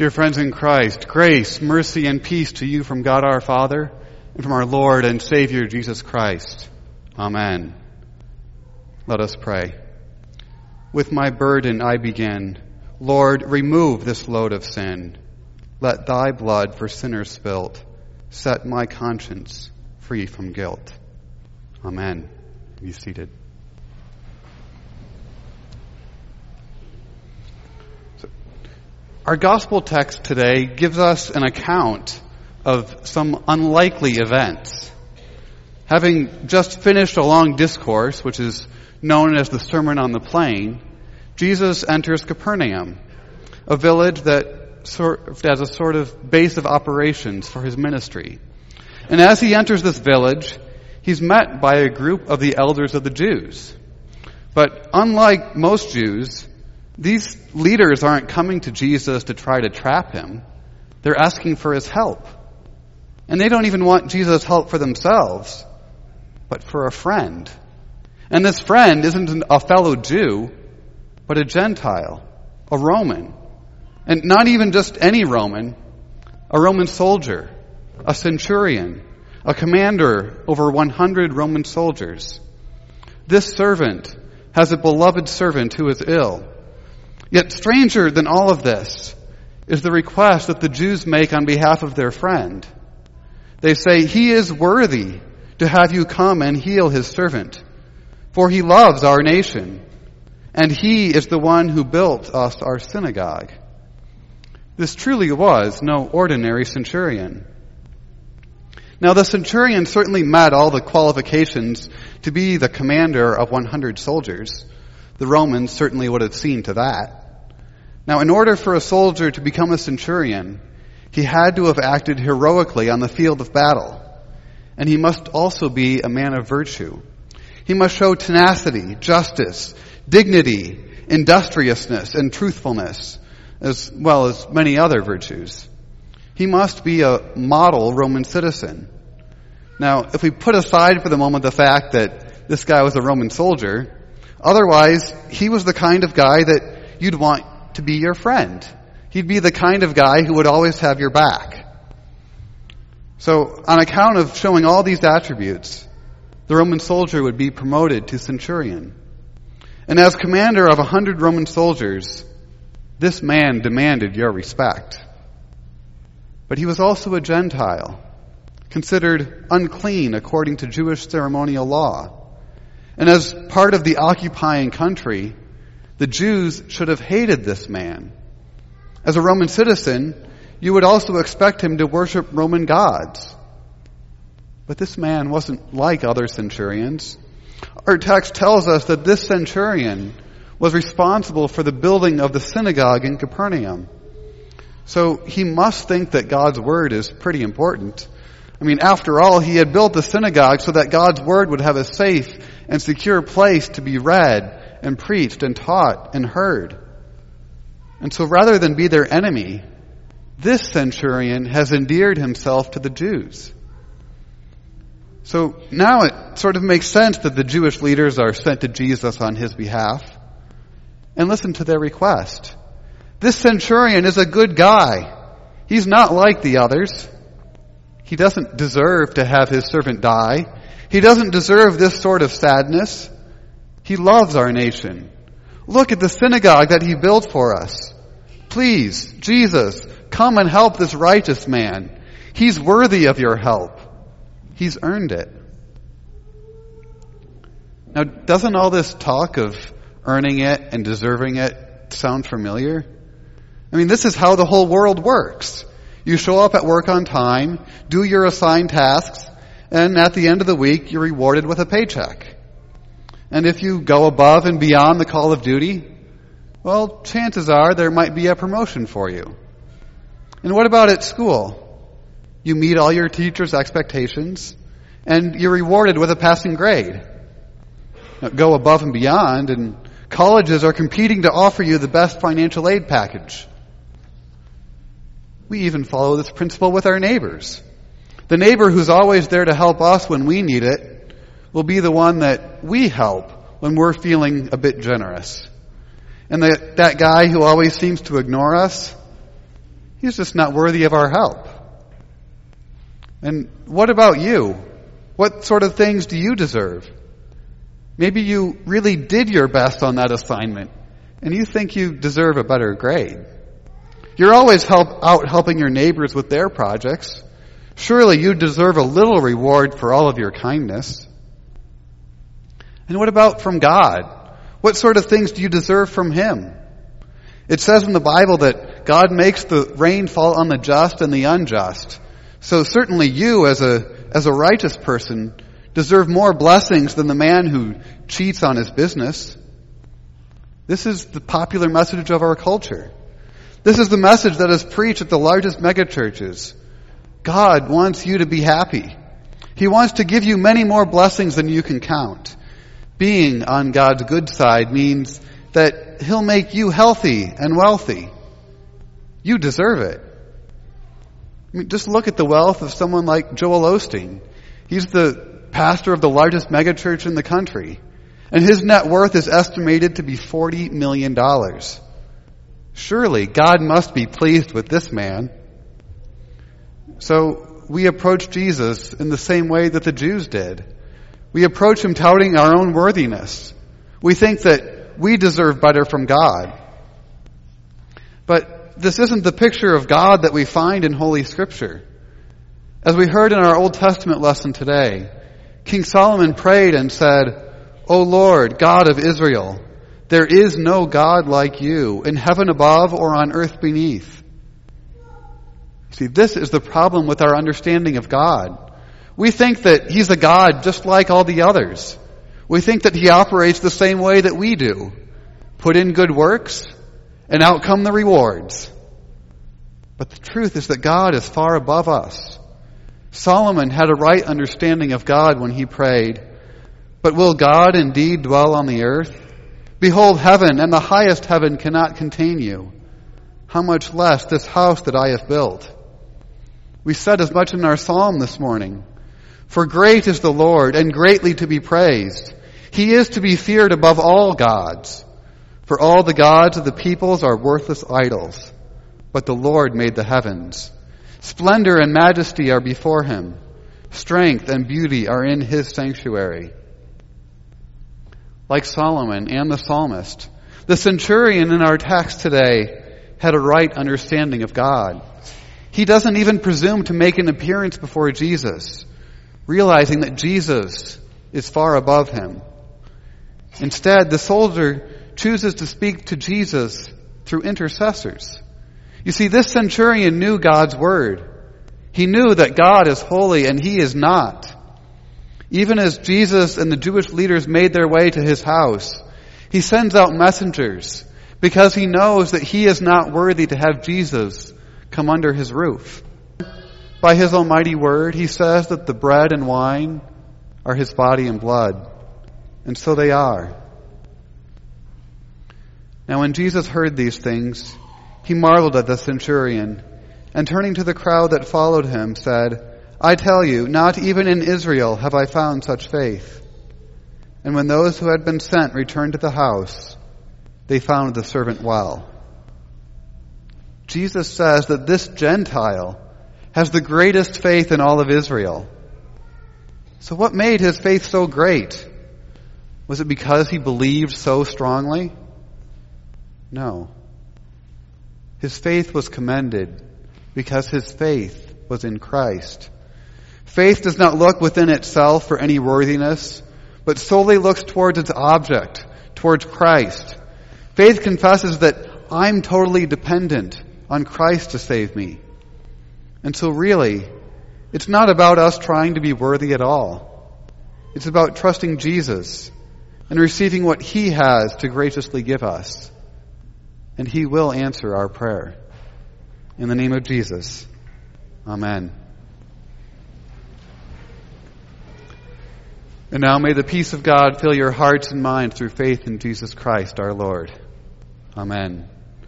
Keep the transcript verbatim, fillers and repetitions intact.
Dear friends in Christ, grace, mercy, and peace to you from God our Father and from our Lord and Savior Jesus Christ. Amen. Let us pray. With my burden I begin. Lord, remove this load of sin. Let thy blood for sinners spilt set my conscience free from guilt. Amen. Be seated. Our gospel text today gives us an account of some unlikely events. Having just finished a long discourse, which is known as the Sermon on the Plain, Jesus enters Capernaum, a village that served as a sort of base of operations for his ministry. And as he enters this village, he's met by a group of the elders of the Jews. But unlike most Jews, these leaders aren't coming to Jesus to try to trap him. They're asking for his help. And they don't even want Jesus' help for themselves, but for a friend. And this friend isn't a fellow Jew, but a Gentile, a Roman. And not even just any Roman, a Roman soldier, a centurion, a commander over one hundred Roman soldiers. This servant has a beloved servant who is ill. Yet stranger than all of this is the request that the Jews make on behalf of their friend. They say, he is worthy to have you come and heal his servant, for he loves our nation, and he is the one who built us our synagogue. This truly was no ordinary centurion. Now the centurion certainly met all the qualifications to be the commander of one hundred soldiers. The Romans certainly would have seen to that. Now, in order for a soldier to become a centurion, he had to have acted heroically on the field of battle. And he must also be a man of virtue. He must show tenacity, justice, dignity, industriousness, and truthfulness, as well as many other virtues. He must be a model Roman citizen. Now, if we put aside for the moment the fact that this guy was a Roman soldier, otherwise, he was the kind of guy that you'd want to be your friend. He'd be the kind of guy who would always have your back. So, on account of showing all these attributes, the Roman soldier would be promoted to centurion. And as commander of a hundred Roman soldiers, this man demanded your respect. But he was also a Gentile, considered unclean according to Jewish ceremonial law. And as part of the occupying country, the Jews should have hated this man. As a Roman citizen, you would also expect him to worship Roman gods. But this man wasn't like other centurions. Our text tells us that this centurion was responsible for the building of the synagogue in Capernaum. So he must think that God's word is pretty important. I mean, after all, he had built the synagogue so that God's word would have a safe and secure place to be read and preached and taught and heard. And so rather than be their enemy, this centurion has endeared himself to the Jews. So now it sort of makes sense that the Jewish leaders are sent to Jesus on his behalf. And listen to their request. This centurion is a good guy. He's not like the others. He doesn't deserve to have his servant die. He doesn't deserve this sort of sadness. He loves our nation. Look at the synagogue that he built for us. Please, Jesus, come and help this righteous man. He's worthy of your help. He's earned it. Now, doesn't all this talk of earning it and deserving it sound familiar? I mean, this is how the whole world works. You show up at work on time, do your assigned tasks, and at the end of the week, you're rewarded with a paycheck. And if you go above and beyond the call of duty, well, chances are there might be a promotion for you. And what about at school? You meet all your teacher's expectations, and you're rewarded with a passing grade. Now, go above and beyond, and colleges are competing to offer you the best financial aid package. We even follow this principle with our neighbors. The neighbor who's always there to help us when we need it will be the one that we help when we're feeling a bit generous. And the, that guy who always seems to ignore us, He's just not worthy of our help. And what about you? What sort of things do you deserve? Maybe you really did your best on that assignment, and you think you deserve a better grade. You're always help, out helping your neighbors with their projects. Surely you deserve a little reward for all of your kindness. And what about from God? What sort of things do you deserve from Him? It says in the Bible that God makes the rain fall on the just and the unjust. So certainly you, as a as a righteous person, deserve more blessings than the man who cheats on his business. This is the popular message of our culture. This is the message that is preached at the largest megachurches. God wants you to be happy. He wants to give you many more blessings than you can count. Being on God's good side means that He'll make you healthy and wealthy. You deserve it. I mean, just look at the wealth of someone like Joel Osteen. He's the pastor of the largest megachurch in the country, and his net worth is estimated to be forty million dollars. Surely God must be pleased with this man. So we approach Jesus in the same way that the Jews did. We approach Him touting our own worthiness. We think that we deserve better from God. But this isn't the picture of God that we find in Holy Scripture. As we heard in our Old Testament lesson today, King Solomon prayed and said, "O Lord, God of Israel, there is no God like you, in heaven above or on earth beneath." See, this is the problem with our understanding of God. We think that He's a God just like all the others. We think that He operates the same way that we do. Put in good works, and out come the rewards. But the truth is that God is far above us. Solomon had a right understanding of God when he prayed, "But will God indeed dwell on the earth? Behold, heaven and the highest heaven cannot contain you. How much less this house that I have built?" We said as much in our psalm this morning. For great is the Lord, and greatly to be praised. He is to be feared above all gods. For all the gods of the peoples are worthless idols. But the Lord made the heavens. Splendor and majesty are before Him. Strength and beauty are in His sanctuary. Like Solomon and the psalmist, the centurion in our text today had a right understanding of God. He doesn't even presume to make an appearance before Jesus, realizing that Jesus is far above him. Instead, the soldier chooses to speak to Jesus through intercessors. You see, this centurion knew God's word. He knew that God is holy and he is not. Even as Jesus and the Jewish leaders made their way to his house, he sends out messengers because he knows that he is not worthy to have Jesus come under his roof. By his almighty word, he says that the bread and wine are his body and blood. And so they are. Now when Jesus heard these things, he marveled at the centurion, and turning to the crowd that followed him, said, I tell you, not even in Israel have I found such faith. And when those who had been sent returned to the house, they found the servant well. Jesus says that this Gentile has the greatest faith in all of Israel. So what made his faith so great? Was it because he believed so strongly? No. His faith was commended because his faith was in Christ. Faith does not look within itself for any worthiness, but solely looks towards its object, towards Christ. Faith confesses that I'm totally dependent on Christ to save me. And so really, it's not about us trying to be worthy at all. It's about trusting Jesus and receiving what he has to graciously give us. And he will answer our prayer. In the name of Jesus, amen. And now may the peace of God fill your hearts and minds through faith in Jesus Christ our Lord. Amen.